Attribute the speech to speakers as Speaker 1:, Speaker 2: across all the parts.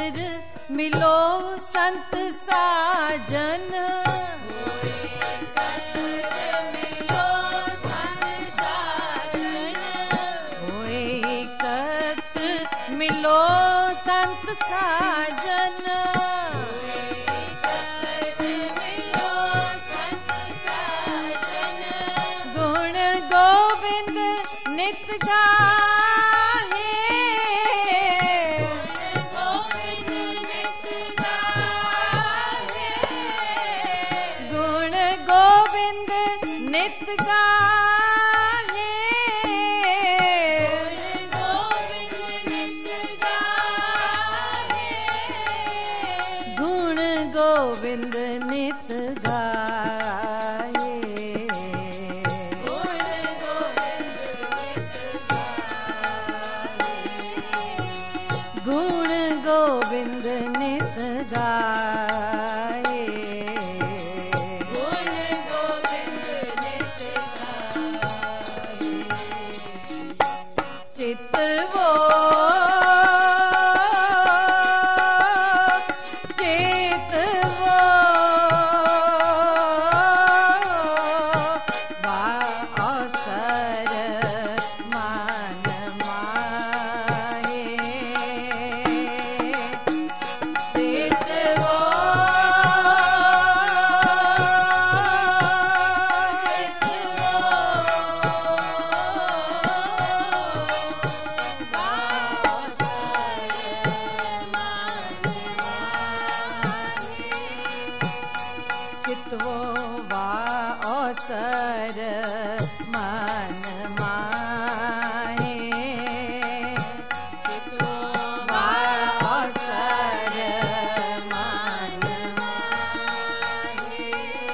Speaker 1: मिलो संत साजन मिलो संत साजन गुण गोविंद नित गाहे गुण गोविंद नित गाहे गुण गोविंद नित गाए गुण गोविंद नित गाए गुण गोविंद नित गाए चितवो चितवो वा अवसर मन माहे चितवो वा अवसर मन माहे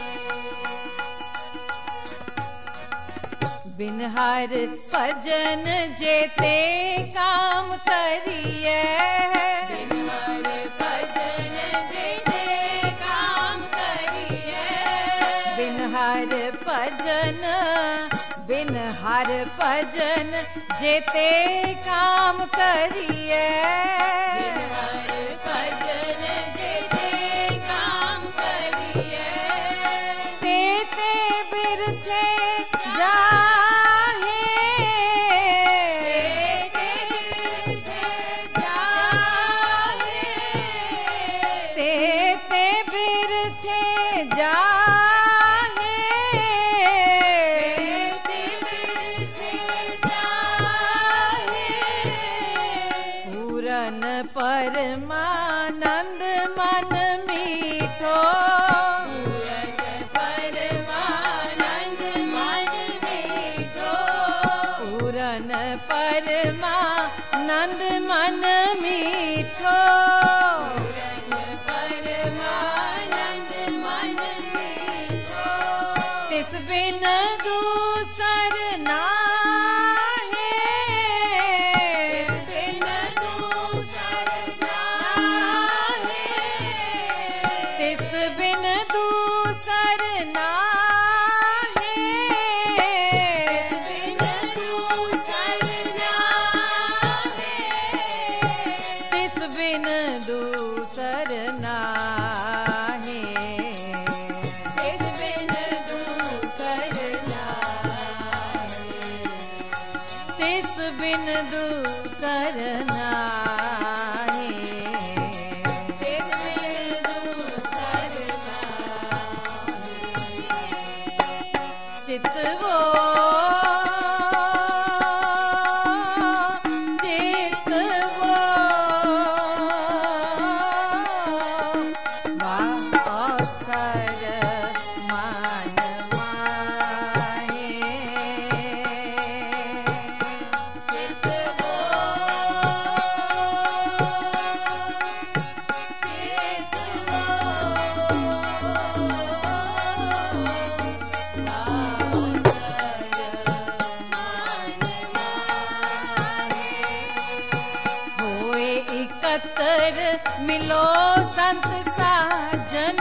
Speaker 1: बिन हर भजन जेते काम करिए बिन हर भजन जेते काम करिए बिन हर भजन बिन हर भजन जेते काम करिए बिन हर भजन जेते काम करिए तेते बिरथे जाहे तेते बिरथे जाहे पूरन परमानंद मन मीठो पूरन परमानंद मन मीठो पूरन परमानंद मन मीठो तिस बिन दूसर नाहे तिस बिन दूसर नाहे तिस बिन दूसर नाहे तिस बिन दूसर नाहे तिस बिन दूसर नाहे तिस बिन दूसर नाहे तिस बिन दूसर नाहे तिस बिन दूसर नाहे चितवो मिलो संत साजन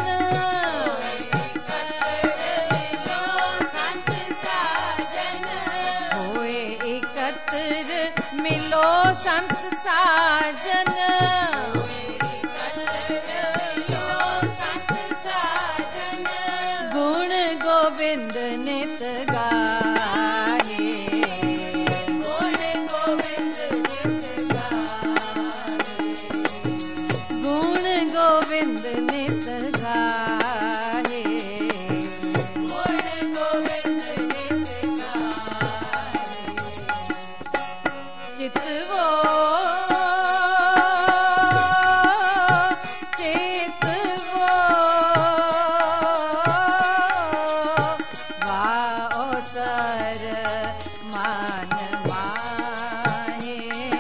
Speaker 1: मिलो संत साजन होए एकत्र मिलो संत साजन अवसर मान माहे।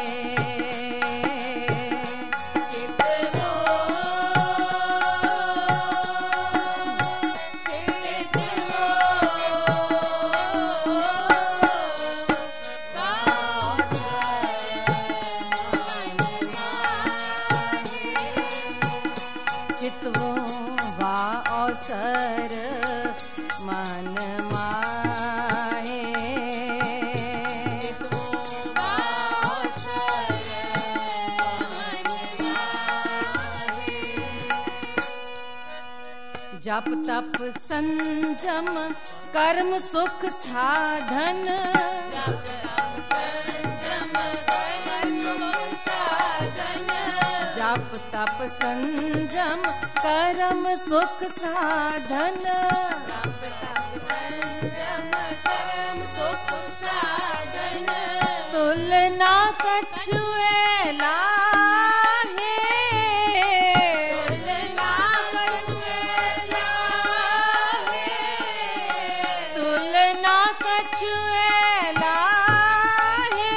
Speaker 1: चितवो चितवो वा अवसर मान माहे। जप तप संजम कर्म सुख साधन। जप तप संजम कर्म सुख साधन। तुलना कछुए लाहे। तुलना कछुए लाहे।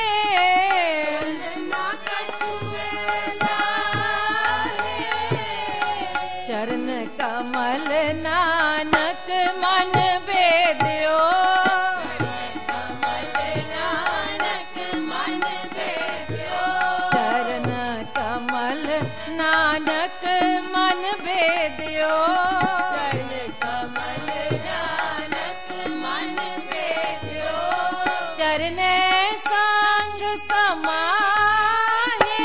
Speaker 1: चरण कमल नानक मन बेद्यो। चरण कमल नानक मन बेद्यो। चरने संग समाहे।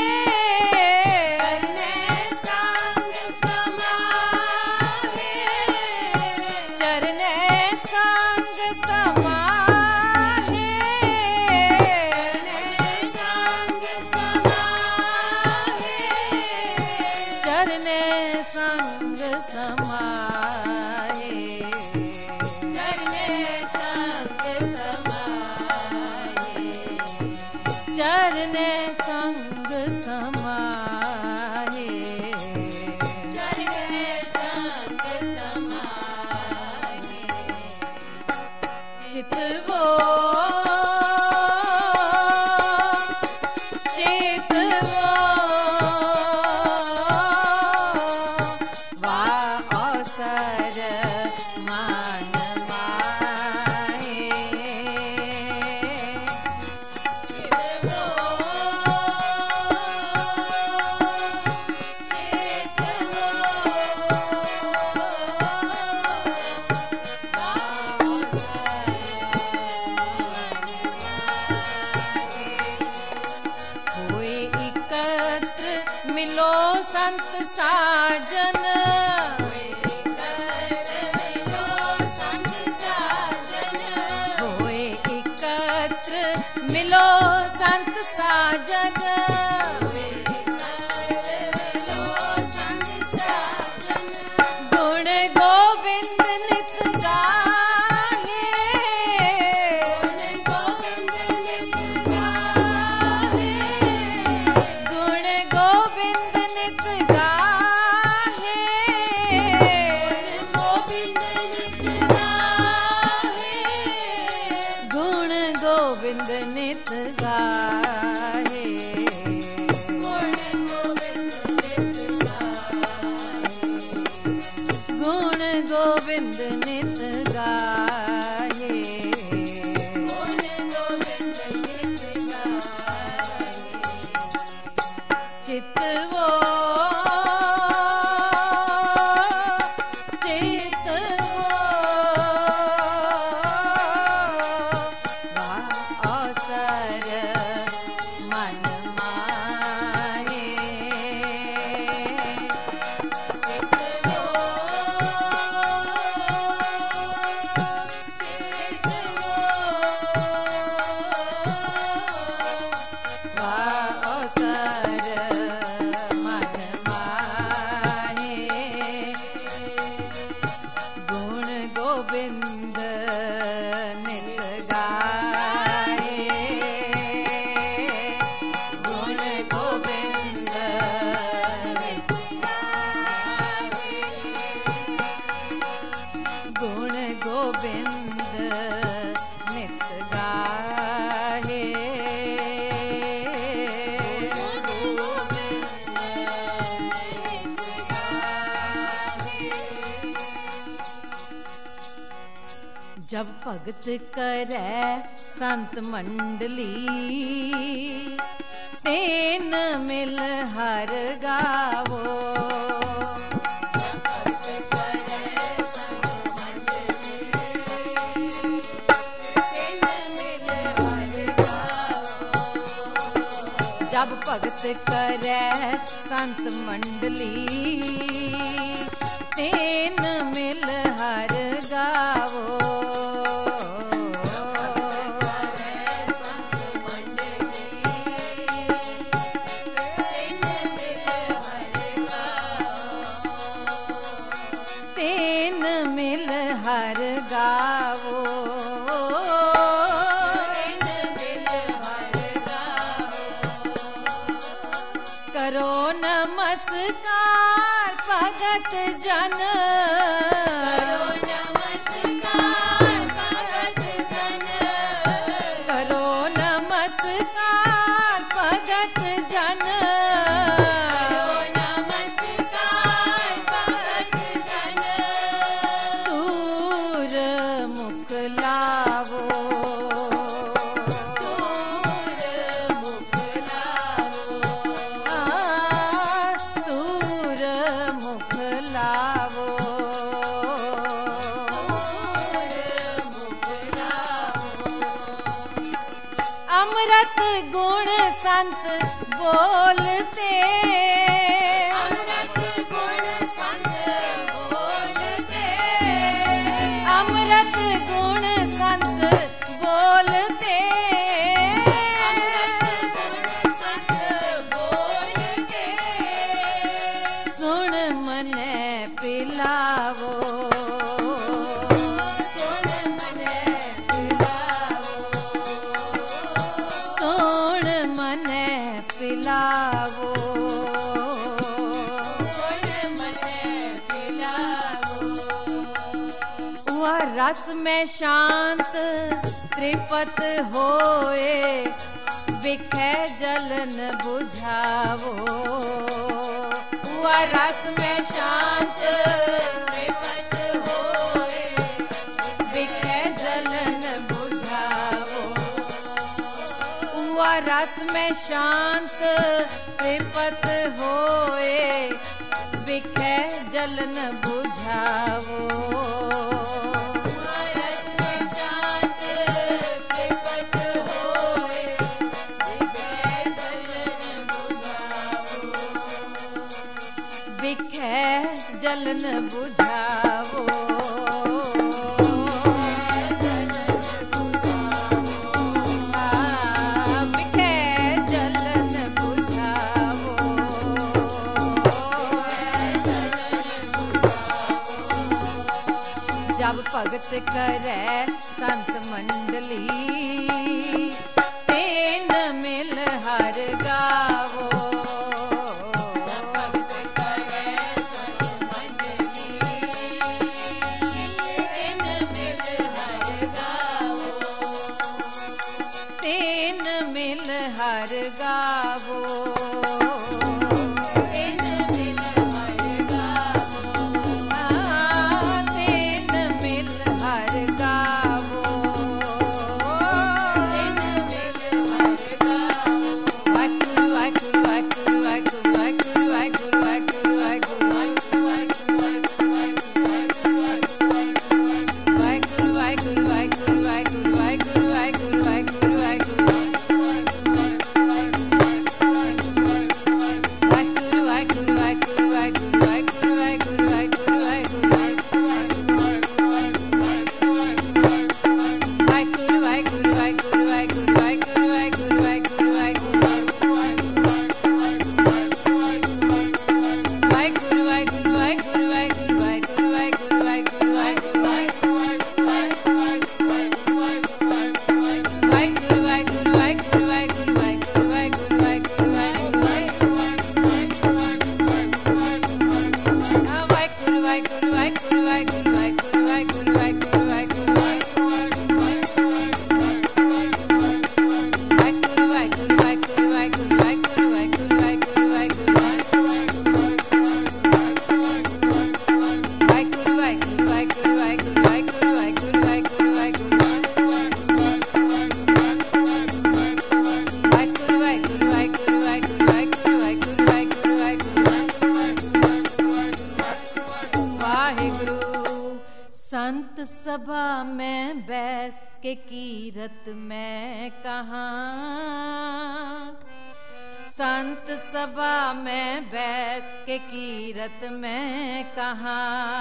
Speaker 1: चरने संग समाहे। चरने संग समाहे। चरने संग समाहे। चितवो चितवो वा अवसर मान माहे। होए एकत्र मिलो संत साजन। होए एकत्र मिलो संत साजन। गुण गोविंद नित गाहे। गुण गोविंद नित गाहे। गुण गोविंद नित गाहे। गुण गोविंद नित गाहे। चितवो चितवो वा अवसर मन जब भगत करे संत मंडली तेन मिल हर गावो। जब भगत करे संत मंडली तेन मिल हर गावो। तेन मिल हर गावो। करो नमस्कार भगत जन। करो नमस्कार भगत जन। करो नमस्कार भगत जन। करो नमस्कार भगत जन। दूर मुख लावो। अमृत गुण संत बोलते। अमृत गुण संत बोलते। अमृत गुण संत बोलते। अमृत गुण संत बोलते। सुन मने पिलावो। पिलावो। वह रस में शांत त्रिपत होए बिखे जलन बुझावो। वह रस में शांत त्रिपत होए बिखे जलन बुझावो। वह रस में शांत त्रिपत होए बिखे जलन बुझावो। रस में शांत त्रिपत होए बिखे जलन बुझावो। बिखे जलन बुझावो। जब भगत करे संत मंडली तेन मिल हर गावो। जब भगत करे संत मंडली तेन मिल हर गावो। तेन मिल हर गावो। कीरत में कहाँ, संत सभा में बैठ के कीरत में कहाँ,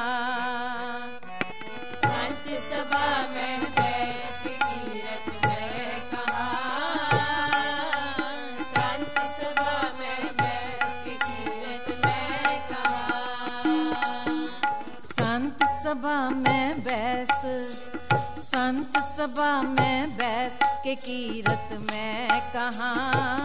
Speaker 1: संत सभा में बैठ के कीरत में कहाँ, संत सभा में बैठ के कीरत में कहाँ, संत सभा में बैठ, संत सभा में बैठ के कीरत में कहाँ,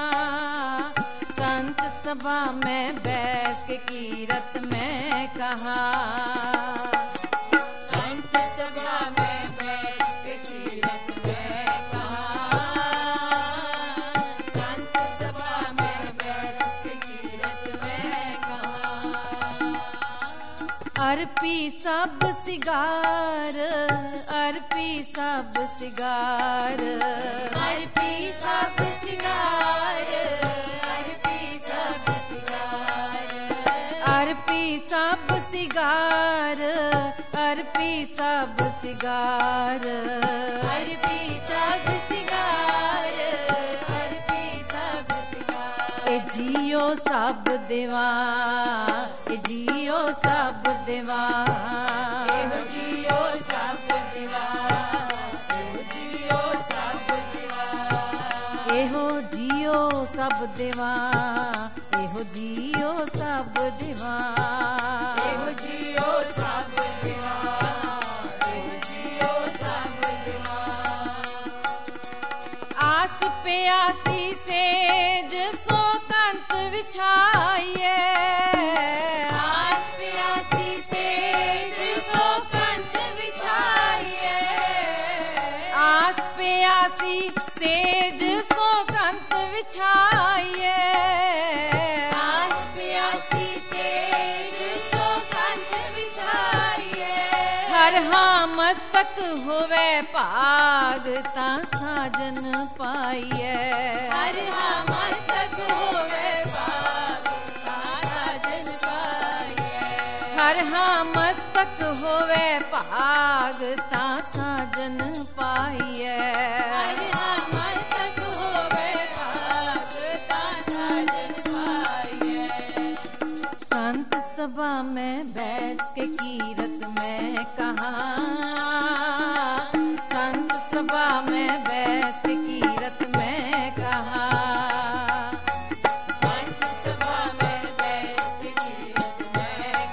Speaker 1: संत सभा में बैठ के कीरत में कहाँ, संत सभा में बैठ के कीरत में कहाँ, संत सभा में बैठ के कीरत में कहाँ, अर्पी सब सिगार, अर्पी सब सिगार, अर्पी सब सिगार, अर्पी सब सिगार, अर्पी सब सिगार, अर्पी सब सिगार, अर्पी सब सिगार, अर्पी सब सिगार, ए जियो सब देवा, ए जियो सब देवा, ए जियो सब देवा, ए जियो सब देवा, एहो जियो सब देवा, एहो जियो सब देवा, एहो जियो सब देवा, एहो जियो सब देवा, आस पे आसी सेज सो कंत बिछाइए, आस पे आसी सेज सो कंत बिछाइए, आस पे आसी सेज सो कंत बिछाइए, आस पे आसी सेज सो कंत बिछाइए, हर हाँ मस्तक होवे पाग ता साजन पाइए, हर हाँ मस्तक होवे पाग ता साजन पाइए, हर हाँ मस्तक होवे पाग ता साजन पाइए, हर हाँ मस्तक होवे पाग ता साजन पाइए, संत सभा में बैठ के कीरत में कहाँ, संत सभा में बैठ के कीरत में कहाँ, संत सभा में बैठ के कीरत में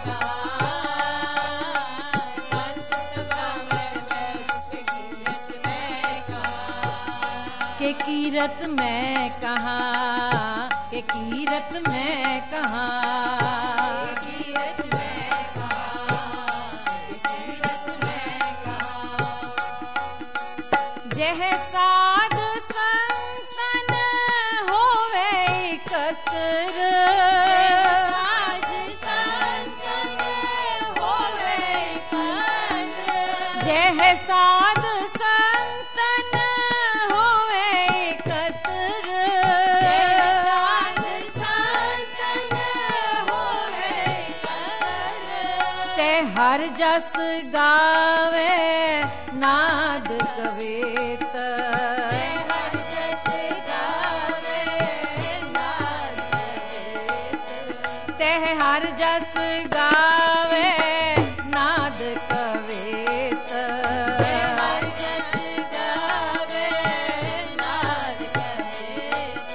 Speaker 1: कहाँ, संत सभा में बैठ के कीरत में कहाँ, के कीरत में कहाँ, के कीरत में कहाँ, के कीरत में कहाँ, के कीरत में कहाँ, जह साध संतन होवे एकत्र, साध संतन होवे एकत्र, जह साध संतन होवे एकत्र, साध संतन होवे एकत्र, ते हर जस गावे नाद कवेत, ते हर जस गावे नाद कवेत, ते हर जस गावे नाद कवेत, ते हर जस गावे नाद कवेत,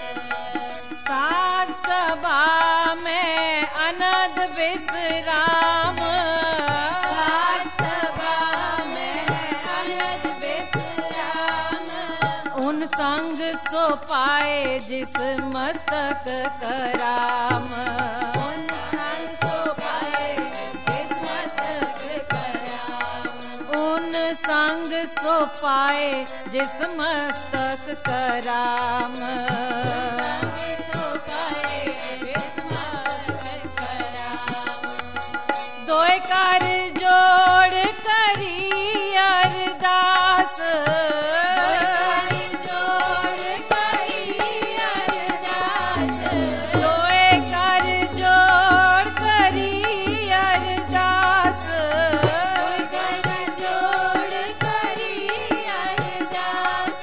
Speaker 1: साध सभा में अनद विश्राम, साध सभा में अनद विश्राम, उन संग सो पाए जिस मस्तक कराम, उन संग सो पाए जिस मस्तक कराम, उन संग सो पाए जिस मस्तक कराम, सो पाए जिस मस्तक कराम, दोय कर जोड़ करी अरदास, जोड़ करी अरदास, दोय कर जोड़ करी अरदास, दोय कर जोड़ करी अरदास,